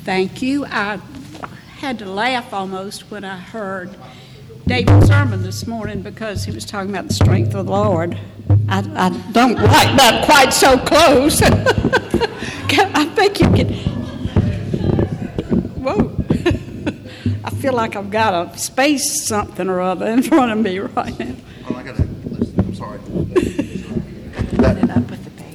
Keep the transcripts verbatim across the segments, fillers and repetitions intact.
Thank you. I had to laugh almost when I heard David's sermon this morning because he was talking about the strength of the Lord. I, I don't like that quite so close. I think you can. Whoa. I feel like I've got a space something or other in front of me right now. Oh, I got to listen. I'm sorry. Set it up with the bass.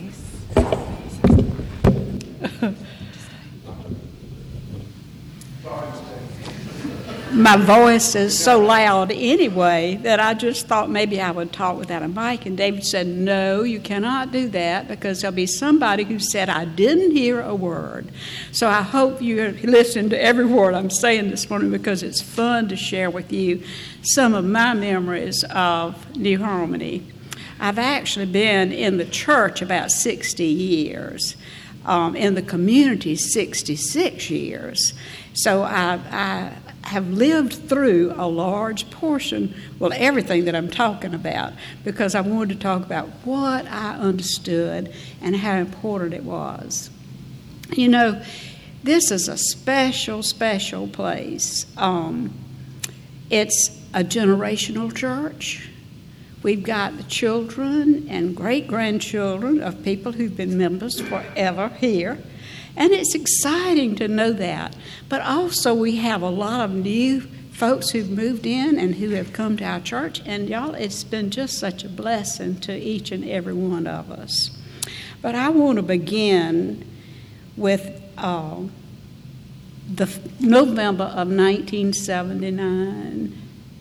My voice is so loud anyway that I just thought maybe I would talk without a mic. And David said, no, you cannot do that because there'll be somebody who said, I didn't hear a word. So I hope you listen to every word I'm saying this morning because it's fun to share with you some of my memories of New Harmony. I've actually been in the church about sixty years, um, in the community sixty-six years. So I, I have lived through a large portion, well, everything that I'm talking about, because I wanted to talk about what I understood and how important it was. You know, this is a special, special place. Um, it's a generational church. We've got the children and great-grandchildren of people who've been members forever here. And it's exciting to know that. But also we have a lot of new folks who've moved in and who have come to our church. And y'all, it's been just such a blessing to each and every one of us. But I want to begin with uh, the November of nineteen seventy-nine,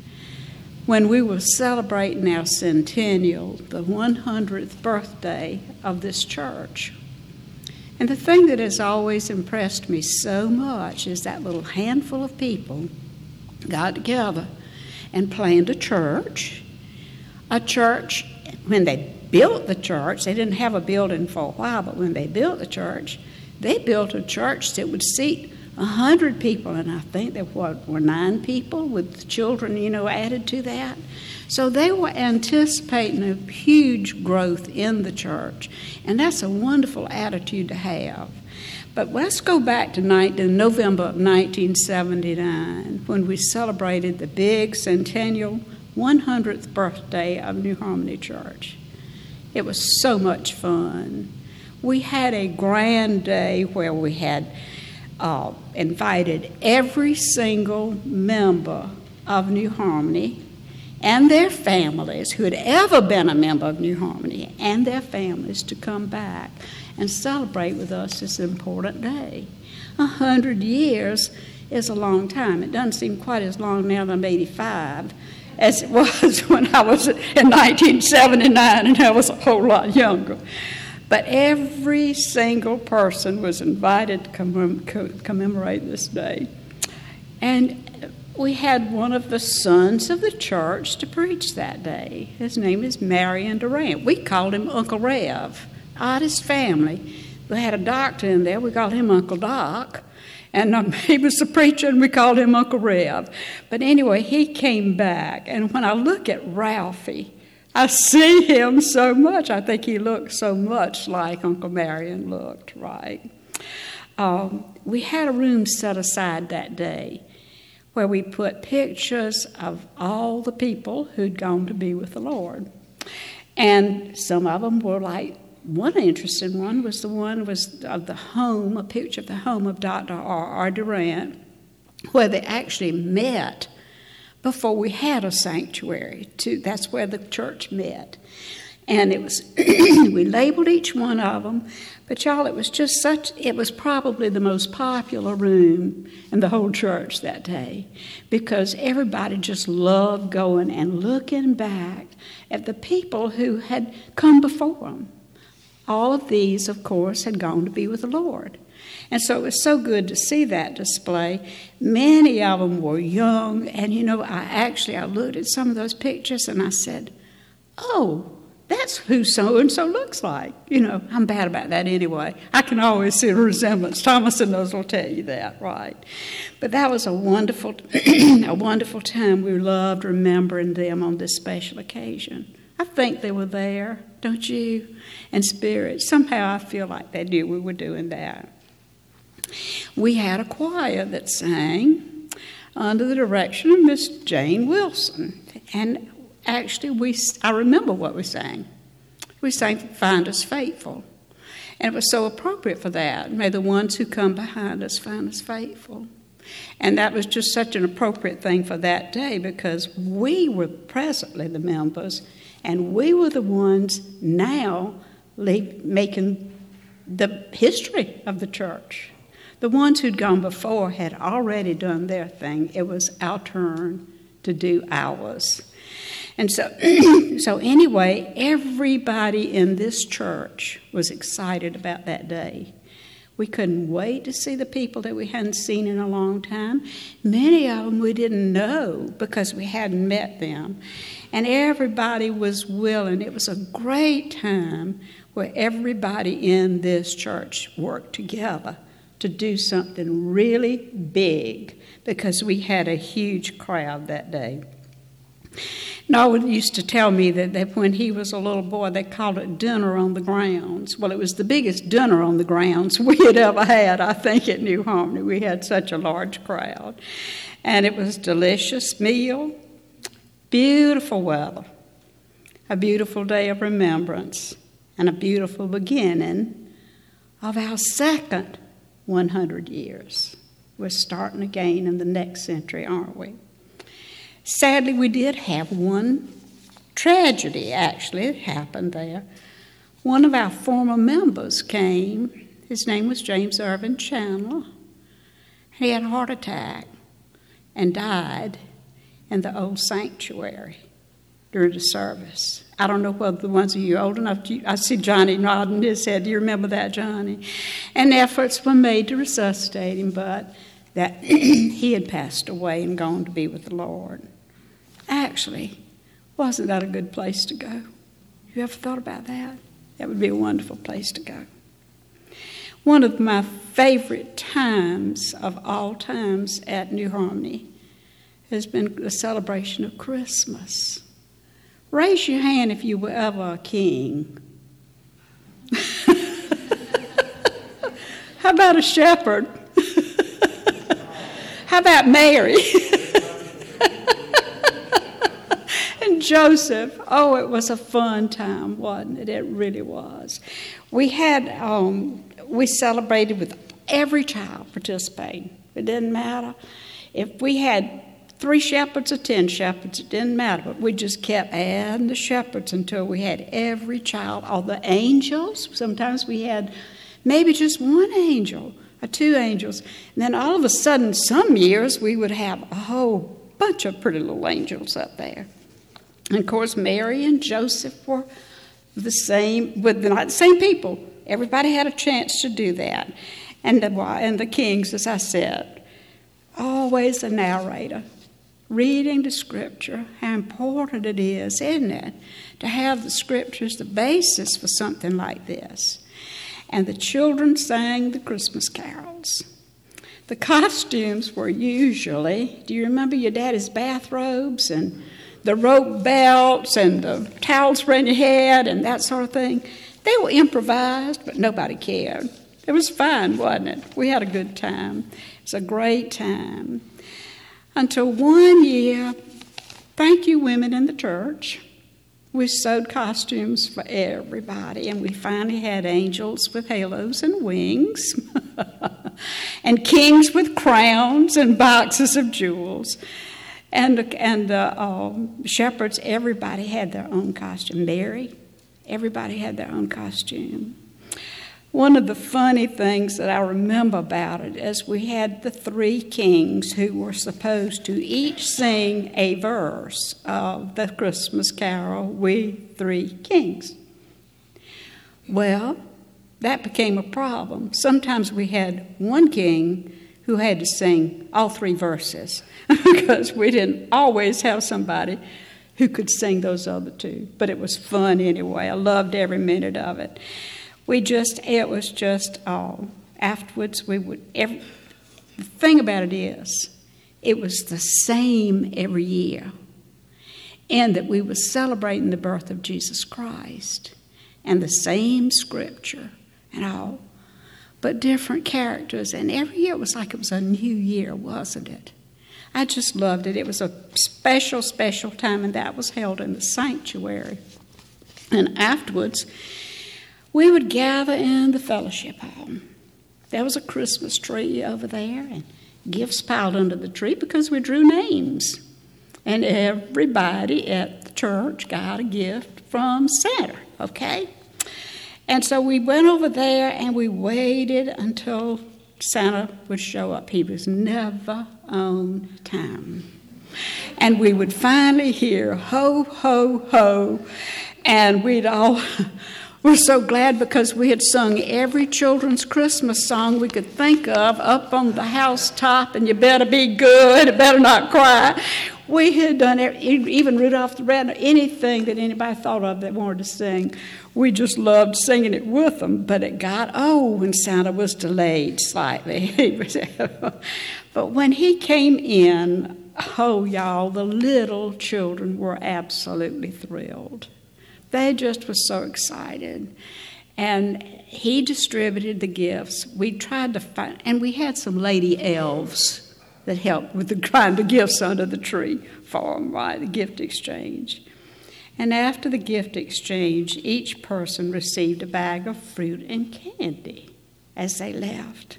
when we were celebrating our centennial, the one hundredth birthday of this church. And the thing that has always impressed me so much is that little handful of people got together and planned a church. A church, when they built the church, they didn't have a building for a while, but when they built the church, they built a church that would seat a hundred people, and I think there were, were nine people with children, you know, added to that. So they were anticipating a huge growth in the church, and that's a wonderful attitude to have. But let's go back to November of nineteen seventy-nine, when we celebrated the big centennial one hundredth birthday of New Harmony Church. It was so much fun. We had a grand day where we had uh, invited every single member of New Harmony and their families who had ever been a member of New Harmony and their families to come back and celebrate with us this important day. A hundred years is a long time. It doesn't seem quite as long now that I'm eighty-five as it was when I was in nineteen seventy-nine and I was a whole lot younger. But every single person was invited to commem- commemorate this day. And we had one of the sons of the church to preach that day. His name is Marion Durant. We called him Uncle Rev. Oddest family. We had a doctor in there. We called him Uncle Doc. And um, he was the preacher, and we called him Uncle Rev. But anyway, he came back. And when I look at Ralphie, I see him so much. I think he looked so much like Uncle Marion looked, right? Um, we had a room set aside that day where we put pictures of all the people who'd gone to be with the Lord. And some of them were like, one interesting one was the one was of the home, a picture of the home of Doctor R R. Durant, where they actually met before we had a sanctuary. Too. That's where the church met. And it was, we labeled each one of them, but y'all, it was just such, it was probably the most popular room in the whole church that day because everybody just loved going and looking back at the people who had come before them. All of these, of course, had gone to be with the Lord. And so it was so good to see that display. Many of them were young, and you know, I actually, I looked at some of those pictures and I said, oh, that's who so-and-so looks like. You know, I'm bad about that anyway. I can always see a resemblance. Thomas and those will tell you that, right? But that was a wonderful, a wonderful time. We loved remembering them on this special occasion. I think they were there, don't you? In spirit. Somehow I feel like they knew we were doing that. we had a choir that sang under the direction of Miss Jane Wilson. And actually, we I remember what we sang. We sang "Find Us Faithful." And it was so appropriate for that. May the ones who come behind us find us faithful. And that was just such an appropriate thing for that day because we were presently the members and we were the ones now making the history of the church. The ones who'd gone before had already done their thing. It was our turn to do ours. And so, so anyway, everybody in this church was excited about that day. We couldn't wait to see the people that we hadn't seen in a long time. Many of them we didn't know because we hadn't met them. And everybody was willing. It was a great time where everybody in this church worked together to do something really big because we had a huge crowd that day. Noah used to tell me that, that when he was a little boy, they called it dinner on the grounds. Well, it was the biggest dinner on the grounds we had ever had, I think, at New Harmony. We had such a large crowd. And it was a delicious meal, beautiful weather, a beautiful day of remembrance, and a beautiful beginning of our second one hundred years. We're starting again in the next century, aren't we? Sadly, we did have one tragedy, actually, that happened there. One of our former members came. His name was James Irvin Chandler. He had a heart attack and died in the old sanctuary during the service. I don't know whether the ones of you old enough, to, I see Johnny nodding his head. Do you remember that, Johnny? And efforts were made to resuscitate him, but that he had passed away and gone to be with the Lord. Actually, wasn't that a good place to go? You ever thought about that? That would be a wonderful place to go. One of my favorite times of all times at New Harmony has been the celebration of Christmas. Raise your hand if you were ever a king. How about a shepherd? How about Mary? And Joseph. Oh, it was a fun time, wasn't it? It really was. We had, um, we celebrated with every child participating. It didn't matter. If we had three shepherds or ten shepherds, it didn't matter. But we just kept adding the shepherds until we had every child. All the angels, sometimes we had maybe just one angel or two angels. And then all of a sudden, some years, we would have a whole bunch of pretty little angels up there. And of course, Mary and Joseph were the same, with not the same people. Everybody had a chance to do that. And the, and the kings, as I said, always a narrator, reading the scripture. How important it is, isn't it, to have the scriptures the basis for something like this. And the children sang the Christmas carols. The costumes were usually, do you remember your daddy's bathrobes and the rope belts and the towels around your head and that sort of thing? They were improvised, but nobody cared. It was fun, wasn't it? We had a good time. It was a great time. Until one year, thank you, women in the church, we sewed costumes for everybody, and we finally had angels with halos and wings, and kings with crowns and boxes of jewels. And, and the um, shepherds, everybody had their own costume. Mary, everybody had their own costume. One of the funny things that I remember about it is we had the three kings who were supposed to each sing a verse of the Christmas carol, We Three Kings. Well, that became a problem. Sometimes we had one king who had to sing all three verses because we didn't always have somebody who could sing those other two. But it was fun anyway. I loved every minute of it. We just, it was just, uh, afterwards we would, every, the thing about it is, it was the same every year. And that we were celebrating the birth of Jesus Christ and the same scripture and all. but different characters. And every year it was like it was a new year, wasn't it? I just loved it. It was a special, special time, and that was held in the sanctuary. And afterwards, we would gather in the fellowship hall. There was a Christmas tree over there, and gifts piled under the tree because we drew names. And everybody at the church got a gift from Santa, okay? And so we went over there and we waited until Santa would show up. He was never on time. And we would finally hear, ho, ho, ho, and we'd all... We're so glad because we had sung every children's Christmas song we could think of up on the housetop, and you better be good, it better not cry. We had done it, even Rudolph the Red, anything that anybody thought of that wanted to sing. We just loved singing it with them, but it got old when Santa was delayed slightly. But when he came in, oh, y'all, the little children were absolutely thrilled. They just were so excited. And he distributed the gifts. We tried to find, and we had some lady elves that helped with the kind of gifts under the tree for them, right, the gift exchange. And after the gift exchange, each person received a bag of fruit and candy as they left.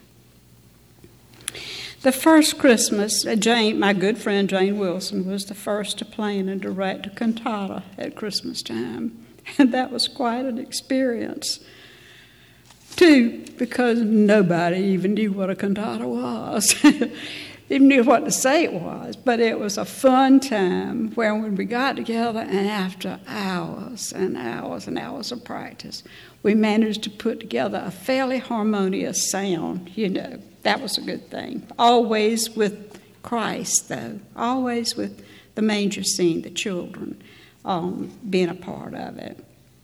The first Christmas, Jane, my good friend Jane Wilson, was the first to play and direct a cantata at Christmas time. And that was quite an experience. Two, because nobody even knew what a cantata was. Even knew what to say it was. But it was a fun time where when we got together and after hours and hours and hours of practice, we managed to put together a fairly harmonious sound, you know. That was a good thing. Always with Christ, though. Always with the manger scene, the children um, being a part of it.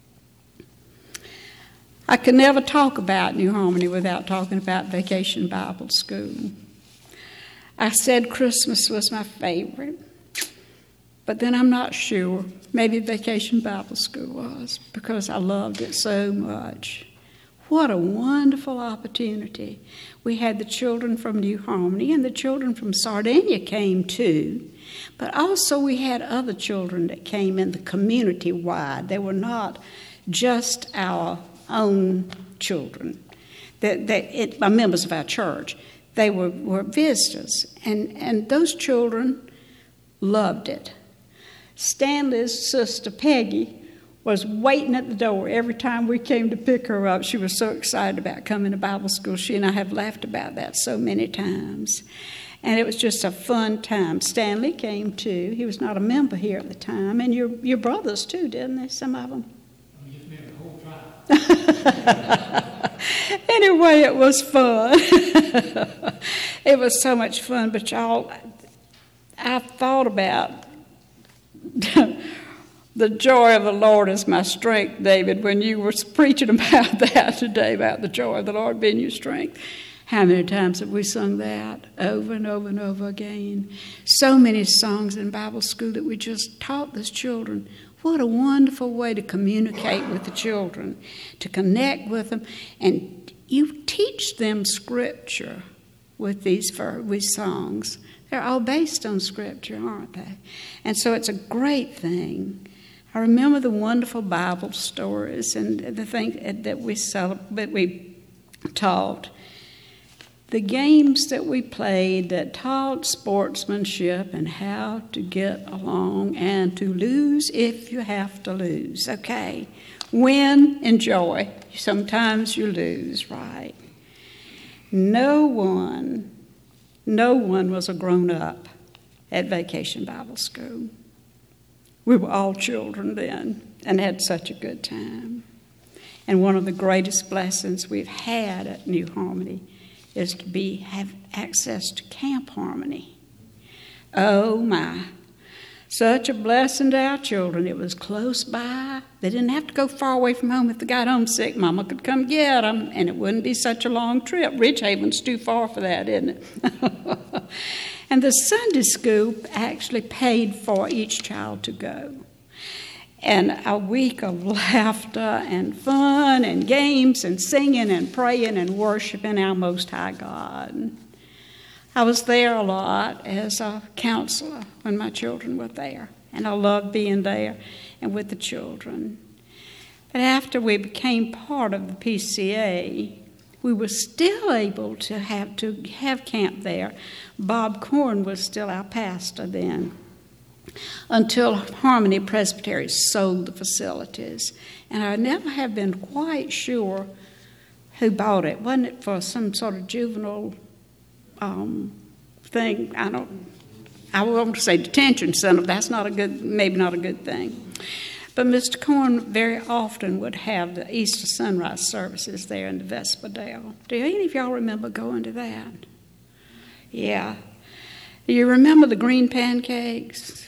I could never talk about New Harmony without talking about Vacation Bible School. I said Christmas was my favorite, but then I'm not sure. Maybe Vacation Bible School was, because I loved it so much. What a wonderful opportunity. We had the children from New Harmony, and the children from Sardinia came too. But also we had other children that came in the community-wide. They were not just our own children, that, that it, members of our church. They were, were visitors, and, and those children loved it. Stanley's sister, Peggy, was waiting at the door every time we came to pick her up. She was so excited about coming to Bible school. She and I have laughed about that so many times. And it was just a fun time. Stanley came too. He was not a member here at the time. And your your brothers too, didn't they, some of them? Anyway, it was fun. It was so much fun. But y'all, I thought about the joy of the Lord is my strength, David, when you were preaching about that today, about the joy of the Lord being your strength. How many times have we sung that over and over and over again? So many songs in Bible school that we just taught those children. What a wonderful way to communicate with the children, to connect with them. And you teach them Scripture with these, these songs. They're all based on Scripture, aren't they? And so it's a great thing. I remember the wonderful Bible stories and the things that we that we taught. The games that we played that taught sportsmanship and how to get along and to lose if you have to lose. Okay, win, enjoy. Sometimes you lose, right? No one, no one was a grown-up at Vacation Bible School. We were all children then and had such a good time. And one of the greatest blessings we've had at New Harmony is to be have access to Camp Harmony. Oh my, such a blessing to our children. It was close by. They didn't have to go far away from home. If they got homesick, Mama could come get them, and it wouldn't be such a long trip. Ridge Haven's too far for that, isn't it? And the Sunday school actually paid for each child to go. and a week of laughter and fun and games and singing and praying and worshiping our Most High God. I was there a lot as a counselor when my children were there, and I loved being there and with the children. But after we became part of the P C A, we were still able to have to have camp there. Bob Corn was still our pastor then, until Harmony Presbytery sold the facilities. And I never have been quite sure who bought it. Wasn't it for some sort of juvenile um, thing? I don't, I want to say detention center. That's not a good, maybe not a good thing. But Mister Corn very often would have the Easter sunrise services there in the Vesperdale. Do any of y'all remember going to that? Yeah. Do you remember the green pancakes?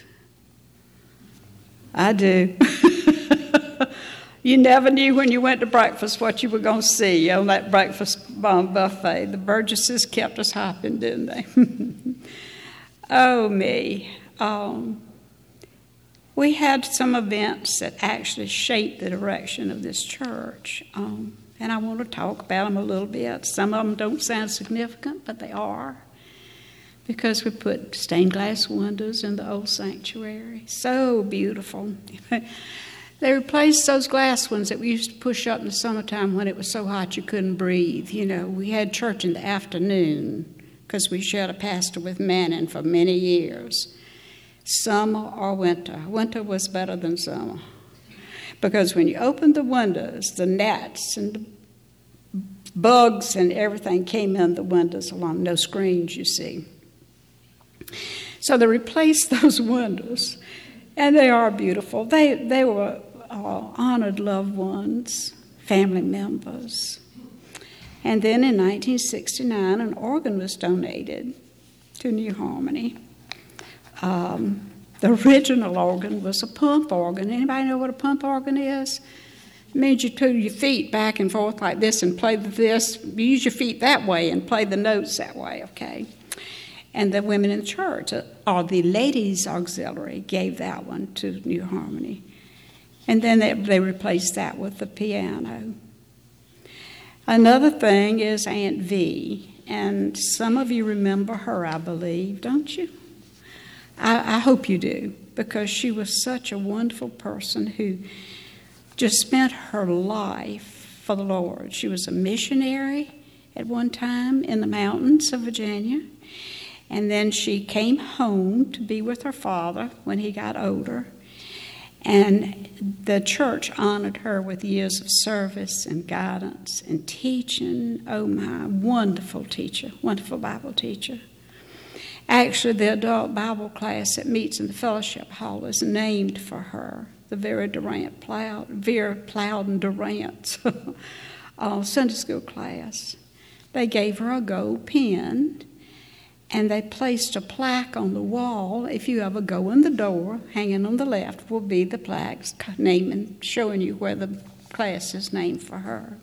I do. You never knew when you went to breakfast what you were going to see on that breakfast um, buffet. The Burgesses kept us hopping, didn't they? Oh, me. Um, we had some events that actually shaped the direction of this church, um, and I want to talk about them a little bit. Some of them don't sound significant, but they are, because we put stained glass windows in the old sanctuary. So beautiful. They replaced those glass ones that we used to push up in the summertime when it was so hot you couldn't breathe. You know, we had church in the afternoon because we shared a pastor with Manning for many years. Summer or winter. Winter was better than summer, because when you opened the windows, the gnats and the bugs and everything came in the windows along. No screens, you see. So they replaced those windows, and they are beautiful. They they were uh, honored loved ones, family members. And then in nineteen sixty-nine, an organ was donated to New Harmony. Um, the original organ was a pump organ. Anybody know what a pump organ is? It means you turn your feet back and forth like this and play this. You use your feet that way and play the notes that way, okay? And the women in the church, or the ladies' auxiliary, gave that one to New Harmony. And then they, they replaced that with the piano. Another thing is Aunt V, and some of you remember her, I believe, don't you? I, I hope you do, because she was such a wonderful person who just spent her life for the Lord. She was a missionary at one time in the mountains of Virginia, and then she came home to be with her father when he got older, and the church honored her with years of service and guidance and teaching. Oh my, wonderful teacher, wonderful Bible teacher. Actually, the adult Bible class that meets in the fellowship hall is named for her, the Vera Durant Plowd, Vera Plowden Durant uh, Sunday school class. They gave her a gold pen, and they placed a plaque on the wall. If you ever go in the door, hanging on the left will be the plaques naming, showing you where the class is named for her.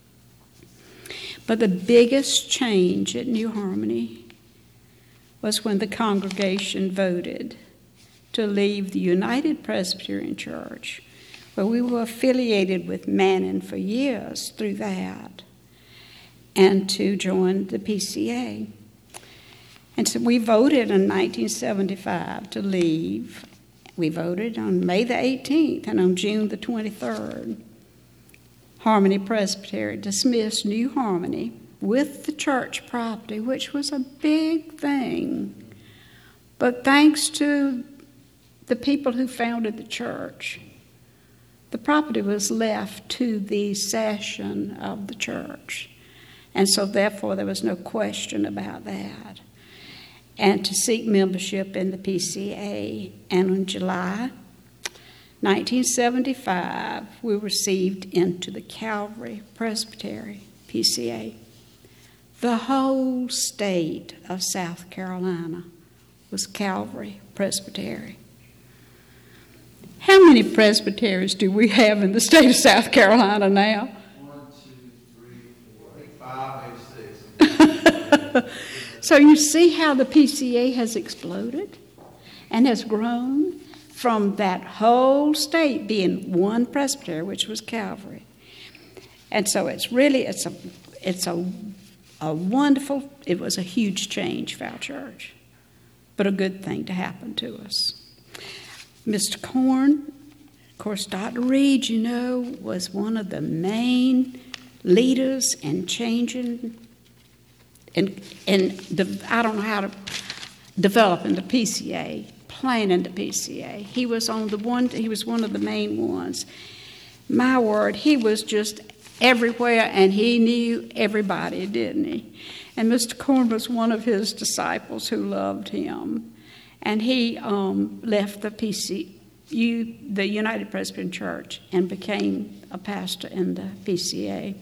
But the biggest change at New Harmony was when the congregation voted to leave the United Presbyterian Church, where we were affiliated with Manning for years through that, and to join the P C A. And so we voted in nineteen seventy-five to leave. We voted on May the eighteenth, and on June the twenty-third, Harmony Presbytery dismissed New Harmony with the church property, which was a big thing. But thanks to the people who founded the church, the property was left to the session of the church. And so therefore there was no question about that. And to seek membership in the P C A. And in July nineteen seventy-five, we received into the Calvary Presbytery P C A. The whole state of South Carolina was Calvary Presbytery. How many presbyteries do we have in the state of South Carolina now? One, two, three, four, eight, five, maybe six. So you see how the P C A has exploded and has grown from that whole state being one presbytery, which was Calvary. And so it's really, it's a, it's a, a wonderful, it was a huge change for our church, but a good thing to happen to us. Mister Corn, of course, Doctor Reed, you know, was one of the main leaders in changing and and de- I don't know how to develop into P C A, planning the P C A. He was on the one. He was one of the main ones. My word, he was just everywhere, and he knew everybody, didn't he? And Mister Corn was one of his disciples who loved him, and he um, left the P C U, the United Presbyterian Church, and became a pastor in the P C A.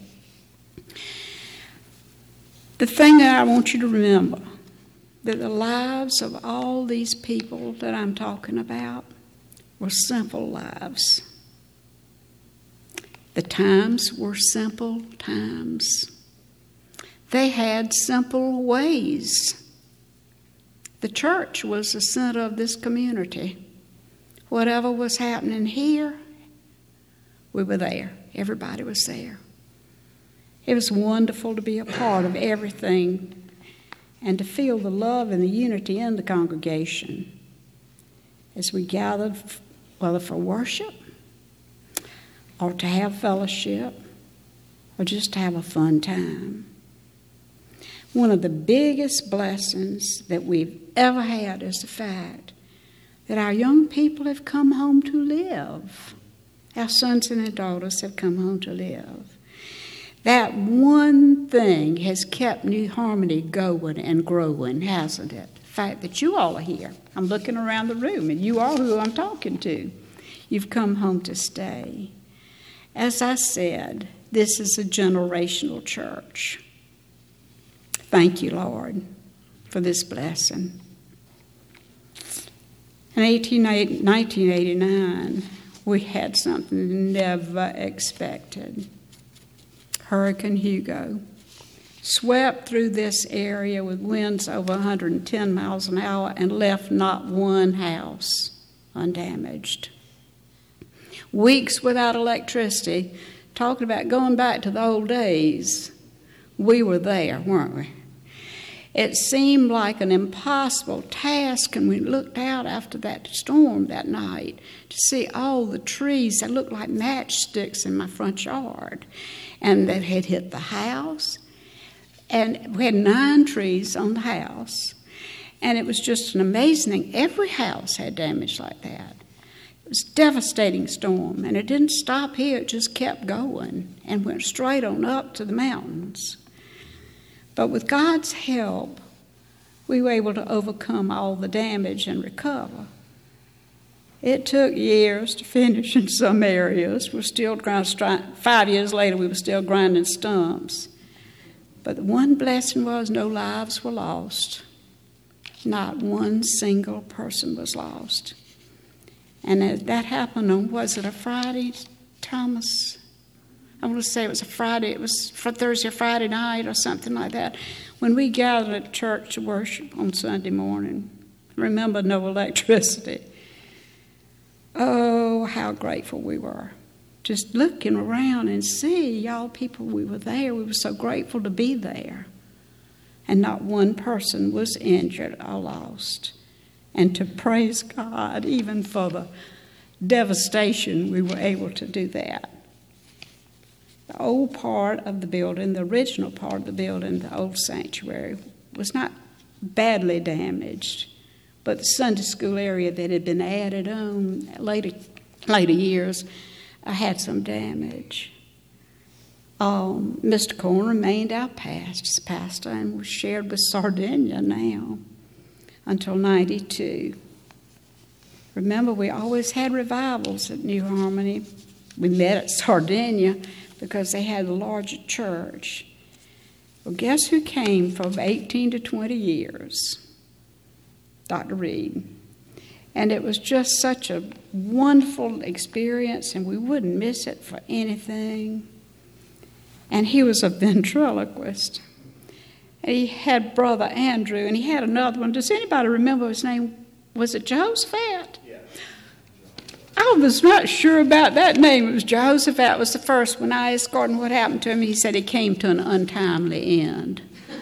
The thing that I want you to remember, that the lives of all these people that I'm talking about were simple lives. The times were simple times. They had simple ways. The church was the center of this community. Whatever was happening here, we were there. Everybody was there. It was wonderful to be a part of everything and to feel the love and the unity in the congregation as we gathered, whether for worship or to have fellowship or just to have a fun time. One of the biggest blessings that we've ever had is the fact that our young people have come home to live. Our sons and our daughters have come home to live. That one thing has kept New Harmony going and growing, hasn't it? The fact that you all are here. I'm looking around the room, and you are who I'm talking to. You've come home to stay. As I said, this is a generational church. Thank you, Lord, for this blessing. In nineteen eighty-nine, we had something never expected. Hurricane Hugo swept through this area with winds over one hundred ten miles an hour and left not one house undamaged. Weeks without electricity, talking about going back to the old days, we were there, weren't we? It seemed like an impossible task, and we looked out after that storm that night to see all the trees that looked like matchsticks in my front yard, and that had hit the house. And we had nine trees on the house, and it was just an amazing thing. Every house had damage like that. It was a devastating storm, and it didn't stop here. It just kept going and went straight on up to the mountains. But with God's help, we were able to overcome all the damage and recover. It took years to finish in some areas. We're still grinding, five years later, we were still grinding stumps. But the one blessing was no lives were lost. Not one single person was lost. And as that happened on, was it a Friday, Thomas? I want to say it was a Friday, it was for Thursday or Friday night or something like that, when we gathered at church to worship on Sunday morning. Remember, no electricity. Oh, how grateful we were. Just looking around and see y'all people, we were there. We were so grateful to be there. And not one person was injured or lost. And to praise God, even for the devastation, we were able to do that. The old part of the building, the original part of the building, the old sanctuary, was not badly damaged, but the Sunday school area that had been added on later, later years uh, had some damage. Um, Mister Corn remained our past pastor and was shared with Sardinia now until ninety-two. Remember, we always had revivals at New Harmony. We met at Sardinia because they had a larger church. Well, guess who came for eighteen to twenty years? Doctor Reed. And it was just such a wonderful experience, and we wouldn't miss it for anything. And he was a ventriloquist. And he had Brother Andrew, and he had another one. Does anybody remember his name? Was it Jehoshaphat? Yeah. I was not sure about that name. It was Jehoshaphat was the first. When I asked Gordon what happened to him, he said he came to an untimely end.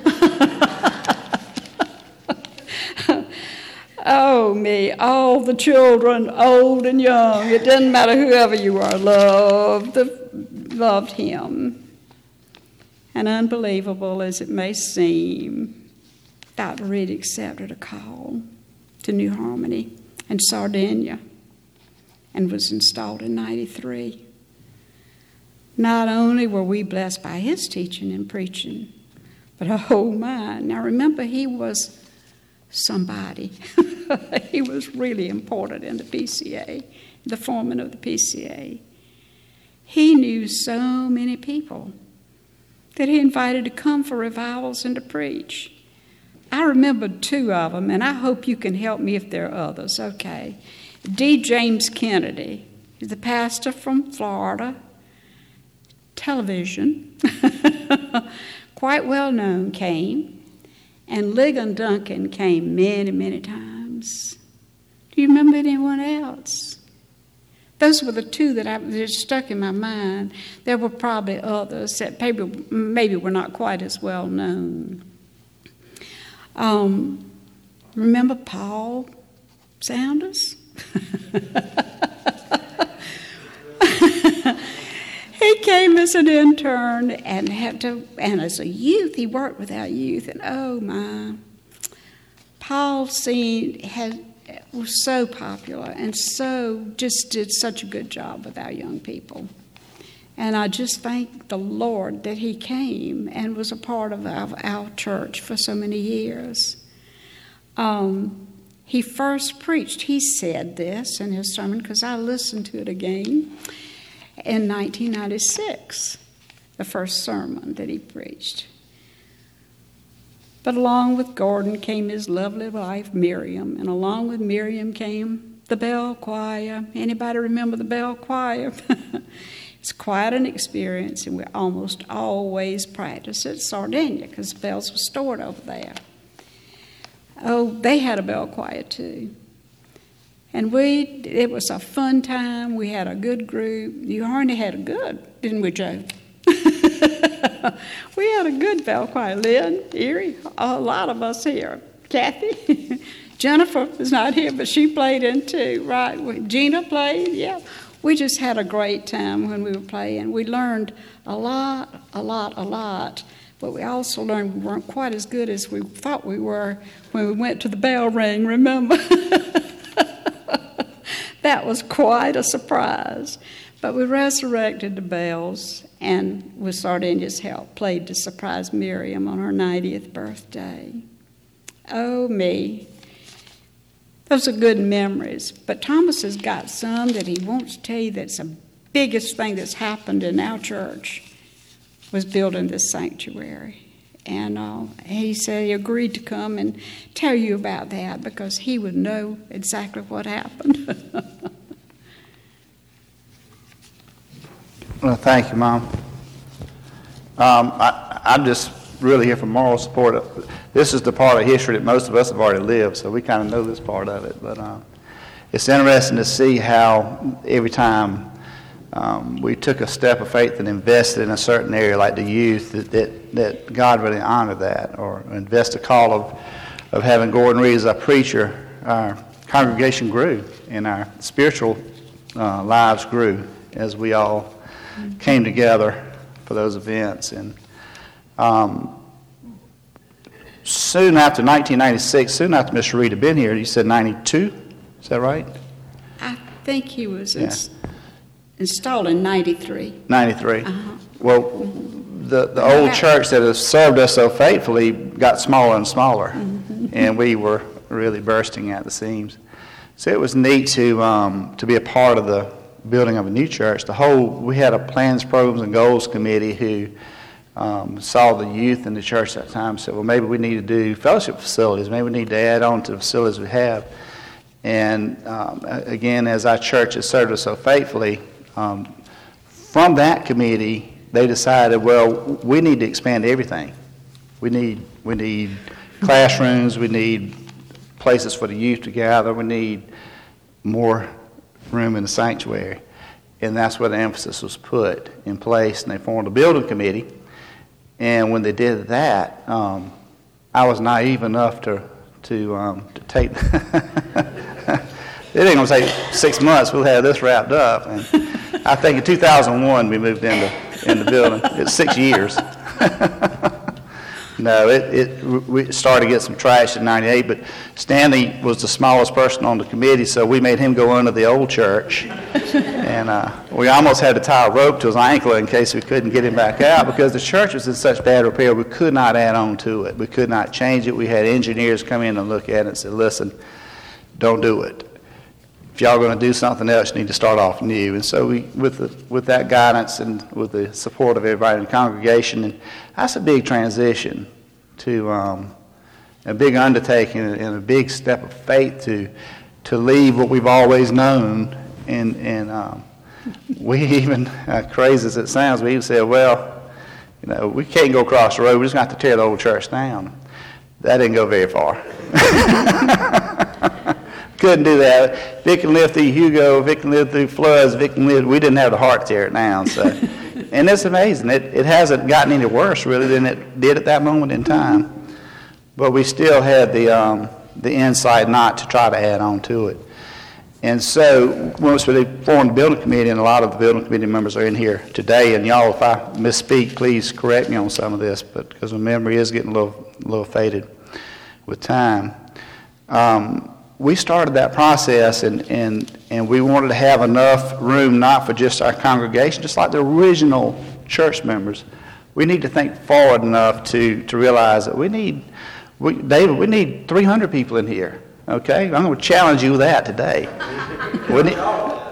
Oh, me, all the children, old and young, it doesn't matter whoever you are, loved, the, loved him. And unbelievable as it may seem, Doctor Reed accepted a call to New Harmony and Sardinia and was installed in ninety-three. Not only were we blessed by his teaching and preaching, but oh my, now remember he was somebody. He was really important in the P C A, the foreman of the P C A. He knew so many people that he invited to come for revivals and to preach. I remember two of them, and I hope you can help me if there are others. Okay. D. James Kennedy, he's the pastor from Florida, television, quite well known, came. And Ligon Duncan came many, many times. Do you remember anyone else? Those were the two that I that stuck in my mind. There were probably others that maybe, maybe were not quite as well known. Um, remember Paul Sanders? He came as an intern and had to, and as a youth, he worked with our youth. And oh my, Paul seen had was so popular and so just did such a good job with our young people. And I just thank the Lord that he came and was a part of our, our church for so many years. Um, he first preached. He said this in his sermon because I listened to it again. In nineteen ninety-six, the first sermon that he preached. But along with Gordon came his lovely wife, Miriam, and along with Miriam came the bell choir. Anybody remember the bell choir? It's quite an experience, and we almost always practice at Sardinia because the bells were stored over there. Oh, they had a bell choir too. And we, it was a fun time. We had a good group. You already had a good, didn't we, Joe? We had a good bell choir. Lynn, Erie, a lot of us here. Kathy, Jennifer is not here, but she played in too, right? Gina played, yeah. We just had a great time when we were playing. We learned a lot, a lot, a lot. But we also learned we weren't quite as good as we thought we were when we went to the bell ring, remember? That was quite a surprise. But we resurrected the bells and, with Sardinia's help, played to surprise Miriam on her ninetieth birthday. Oh, me. Those are good memories. But Thomas has got some that he wants to tell you that's the biggest thing that's happened in our church was building this sanctuary. And uh, he said he agreed to come and tell you about that because he would know exactly what happened. Well, thank you, Mom. Um, I, I'm just really here for moral support. This is the part of history that most of us have already lived, so we kind of know this part of it. But uh, it's interesting to see how every time Um, we took a step of faith and invested in a certain area like the youth, that, that, that God really honored that, or invest a call of, of having Gordon Reed as our preacher. Our congregation grew and our spiritual uh, lives grew as we all mm-hmm. came together for those events. And um, soon after nineteen ninety-six, soon after Mister Reed had been here, you said ninety-two, is that right? I think he was yeah. in, installed in ninety-three. ninety-three. Uh-huh. Well, the, the old church that has served us so faithfully got smaller and smaller, mm-hmm. and we were really bursting at the seams. So it was neat to um, to be a part of the building of a new church. The whole we had a plans, programs, and goals committee who um, saw the youth in the church at that time. Said, well, maybe we need to do fellowship facilities. Maybe we need to add on to the facilities we have. And um, again, as our church has served us so faithfully. Um, from that committee, they decided, well, we need to expand everything. We need we need classrooms, we need places for the youth to gather, we need more room in the sanctuary. And that's where the emphasis was put in place, and they formed a building committee. And when they did that, um, I was naive enough to to um, to take. It ain't gonna take six months. We'll have this wrapped up. And I think in two thousand one we moved into in the building. It's six years. No, it, it we started to get some traction in ninety-eight, but Stanley was the smallest person on the committee, so we made him go under the old church. And uh, we almost had to tie a rope to his ankle in case we couldn't get him back out, because the church was in such bad repair, we could not add on to it. We could not change it. We had engineers come in and look at it and say, listen, don't do it. If y'all are going to do something else, you need to start off new. And so we, with the, with that guidance and with the support of everybody in the congregation, and that's a big transition to um, a big undertaking and a big step of faith to to leave what we've always known. And and um, we even, uh, crazy as it sounds, we even said, well, you know, we can't go across the road. We're just going to have to tear the old church down. That didn't go very far. Couldn't do that. Vic can live through Hugo. Vic can live through floods. Vic can live. We didn't have the heart to tear it down. So, and it's amazing. It it hasn't gotten any worse really than it did at that moment in time. But we still had the um, the insight not to try to add on to it. And so once we formed the building committee, and a lot of the building committee members are in here today, and y'all, if I misspeak, please correct me on some of this, but because my memory is getting a little a little faded with time. Um, We started that process, and, and, and we wanted to have enough room not for just our congregation, just like the original church members. We need to think forward enough to, to realize that we need, we, David, we need three hundred people in here, okay? I'm going to challenge you with that today. we, need,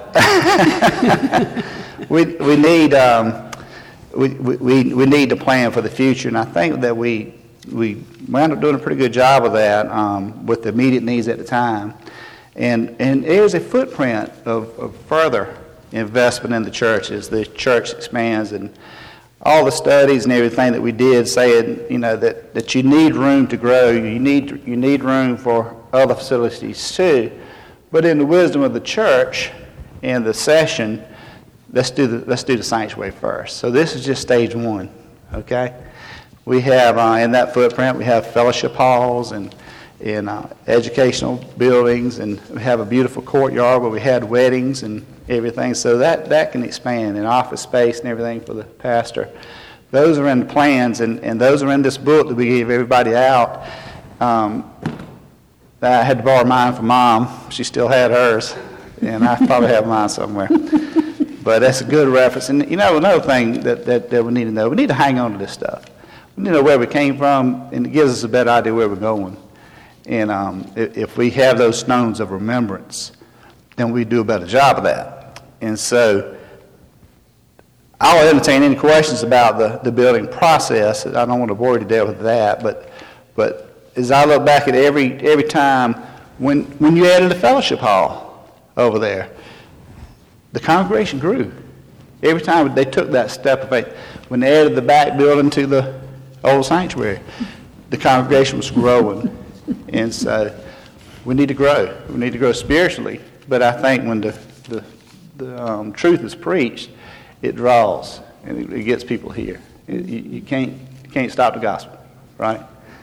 we, we, need, um, we, we, we need to plan for the future, and I think that we We wound up doing a pretty good job of that um, with the immediate needs at the time. And and there's a footprint of, of further investment in the church as the church expands, and all the studies and everything that we did saying, you know, that, that you need room to grow, you need you need room for other facilities too. But in the wisdom of the church and the session, let's do the let's do the sanctuary first. So this is just stage one, okay? We have, uh, in that footprint, we have fellowship halls and, and uh, educational buildings, and we have a beautiful courtyard where we had weddings and everything. So that, that can expand, and office space and everything for the pastor. Those are in the plans, and, and those are in this book that we gave everybody out. Um, I had to borrow mine from Mom. She still had hers, and I probably have mine somewhere. But that's a good reference. And, you know, another thing that, that, that we need to know, we need to hang on to this stuff. We need to know where we came from, and it gives us a better idea where we're going. And um, if, if we have those stones of remembrance, then we do a better job of that. And so I'll entertain any questions about the, the building process. I don't want to bore you to death with that, but but as I look back at every every time when when you added a fellowship hall over there, the congregation grew. Every time they took that step of faith, when they added the back building to the old sanctuary, the congregation was growing. And so we need to grow. We need to grow spiritually. But I think when the the, the um, truth is preached, it draws and it, it gets people here. It, you, you can't you can't stop the gospel, right?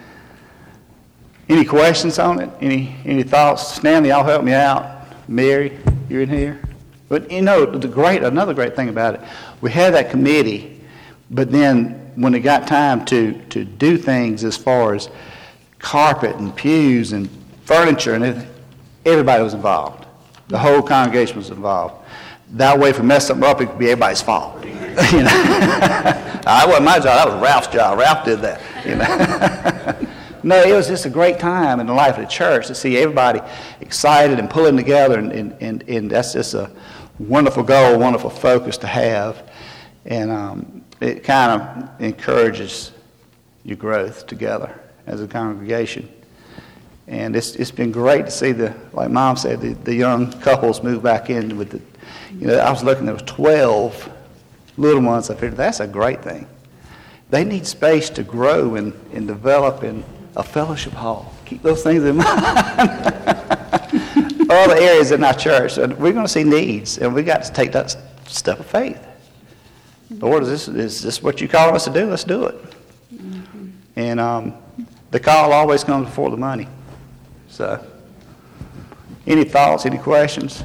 Any questions on it? Any any thoughts? Stanley, y'all help me out. Mary, you're in here. But you know, the great another great thing about it, we had that committee, but then when it got time to, to do things as far as carpet and pews and furniture and everything, everybody was involved. The whole congregation was involved. That way, if we messed something up, it could be everybody's fault. You know, that wasn't my job. That was Ralph's job. Ralph did that. You know. No, it was just a great time in the life of the church to see everybody excited and pulling together, and, and, and, and that's just a wonderful goal, wonderful focus to have. And um, it kind of encourages your growth together as a congregation. And it's it's been great to see the, like Mom said, the, the young couples move back in with the, you know, I was looking, there was twelve little ones. I figured that's a great thing. They need space to grow and, and develop in a fellowship hall. Keep those things in mind. other areas in our church, and we're going to see needs, and we got to take that step of faith. Lord, is this, is this what you call us to do? Let's do it. Mm-hmm. And um, the call always comes before the money. So, any thoughts, any questions?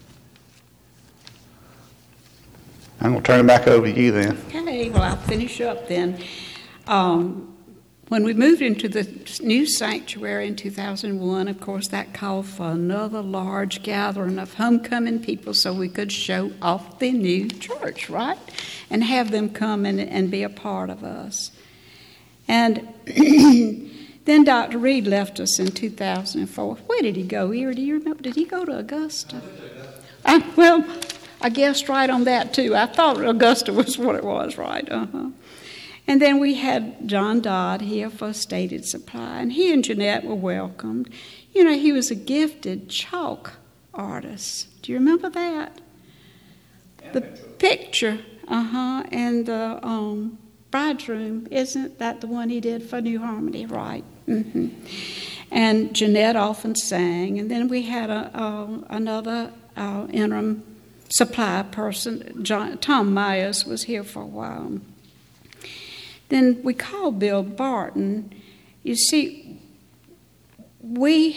I'm going to turn it back over to you then. Okay, well, I'll finish up then. Um, when we moved into the new sanctuary in two thousand one, of course, that called for another large gathering of homecoming people so we could show off the new church, right? And have them come in and be a part of us. And then Doctor Reed left us in two thousand four. Where did he go, Erie? Do you remember? Did he go to Augusta? Uh, well, I guessed right on that, too. I thought Augusta was what it was, right? Uh-huh. And then we had John Dodd here for Stated Supply, and he and Jeanette were welcomed. You know, he was a gifted chalk artist. Do you remember that? The picture, uh-huh, and the um, bridegroom, isn't that the one he did for New Harmony, right? Mm-hmm. And Jeanette often sang, and then we had a, a, another uh, interim supply person. John, Tom Myers was here for a while. Then we called Bill Barton. You see, we,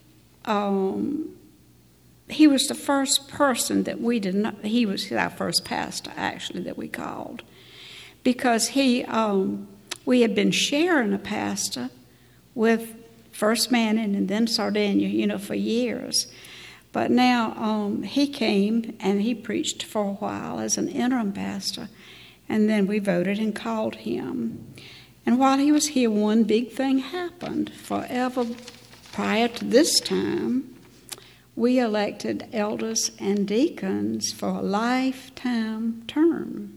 um, he was the first person that we did not, he was our first pastor, actually, that we called. Because he, um, we had been sharing a pastor with First Manning and then Sardinia, you know, for years. But now um, he came and he preached for a while as an interim pastor. And then we voted and called him. And while he was here, one big thing happened. Forever prior to this time, we elected elders and deacons for a lifetime term.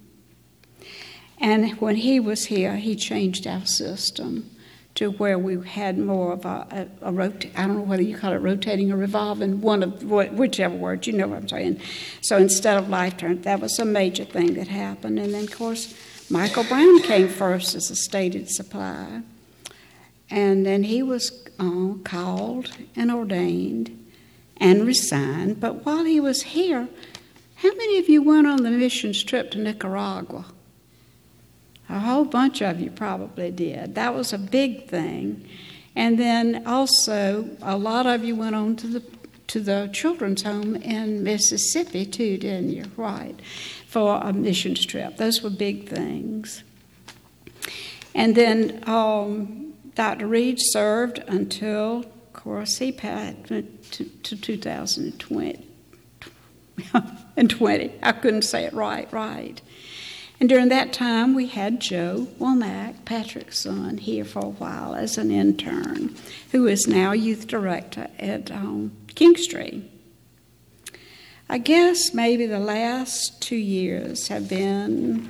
And when he was here, he changed our system to where we had more of a, a, a rota- I don't know whether you call it rotating or revolving, one of whichever word, you know what I'm saying. So instead of life term, that was a major thing that happened. And then, of course, Michael Brown came first as a Stated Supply. And then he was uh, called and ordained and resigned. But while he was here, how many of you went on the missions trip to Nicaragua? A whole bunch of you probably did. That was a big thing. And then also, a lot of you went on to the to the children's home in Mississippi too, didn't you? Right, for a missions trip. Those were big things. And then um, Doctor Reed served until, of course, he passed to, to two thousand twenty. and twenty. I couldn't say it right, right. And during that time, we had Joe Womack, Patrick's son, here for a while as an intern, who is now youth director at um, King Street. I guess maybe the last two years have been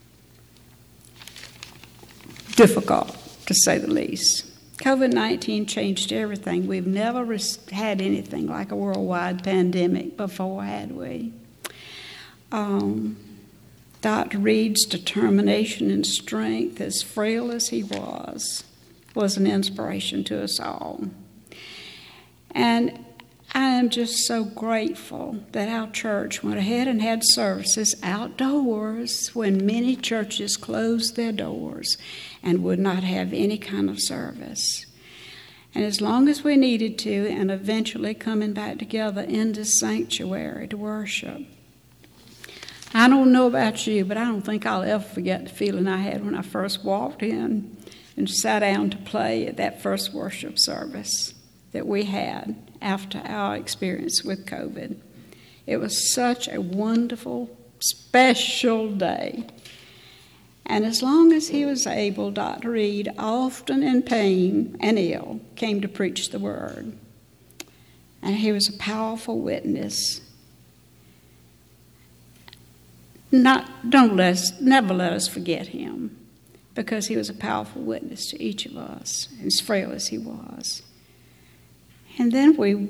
difficult, to say the least. covid nineteen changed everything. We've never had anything like a worldwide pandemic before, had we? Um... Doctor Reed's determination and strength, as frail as he was, was an inspiration to us all. And I am just so grateful that our church went ahead and had services outdoors when many churches closed their doors and would not have any kind of service. And as long as we needed to, and eventually coming back together in the sanctuary to worship. I don't know about you, but I don't think I'll ever forget the feeling I had when I first walked in and sat down to play at that first worship service that we had after our experience with COVID. It was such a wonderful, special day. And as long as he was able, Doctor Reed, often in pain and ill, came to preach the word. And he was a powerful witness. Not, don't let us, never let us forget him, because he was a powerful witness to each of us, as frail as he was. And then we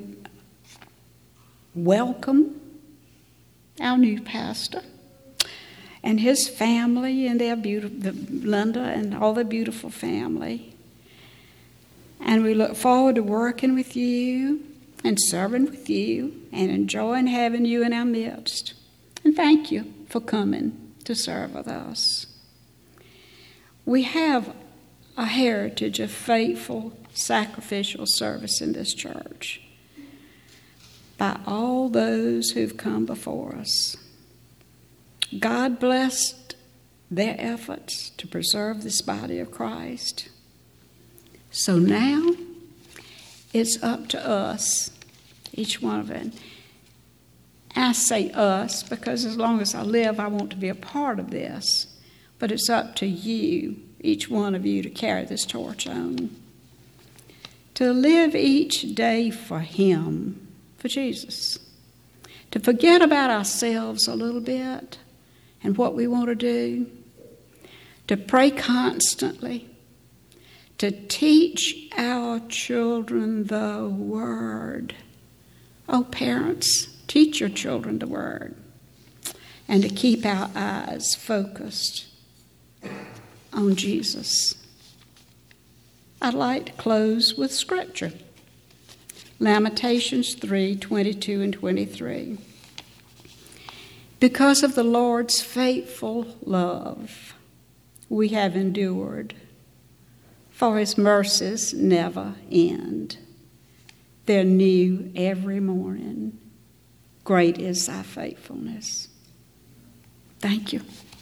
welcome our new pastor and his family and their beautiful, Linda and all their beautiful family. And we look forward to working with you. and serving with you and enjoying having you in our midst. And thank you for coming to serve with us. We have a heritage of faithful sacrificial service in this church by all those who've come before us. God blessed their efforts to preserve this body of Christ. So now it's up to us, each one of them. I say us because as long as I live, I want to be a part of this. But it's up to you, each one of you, to carry this torch on. To live each day for Him, for Jesus. To forget about ourselves a little bit and what we want to do. To pray constantly. To teach our children the Word. Oh, parents, teach your children the Word. And to keep our eyes focused on Jesus. I'd like to close with Scripture. Lamentations three, twenty-two and twenty-three. Because of the Lord's faithful love, we have endured, for His mercies never end. They're new every morning. Great is thy faithfulness. Thank you.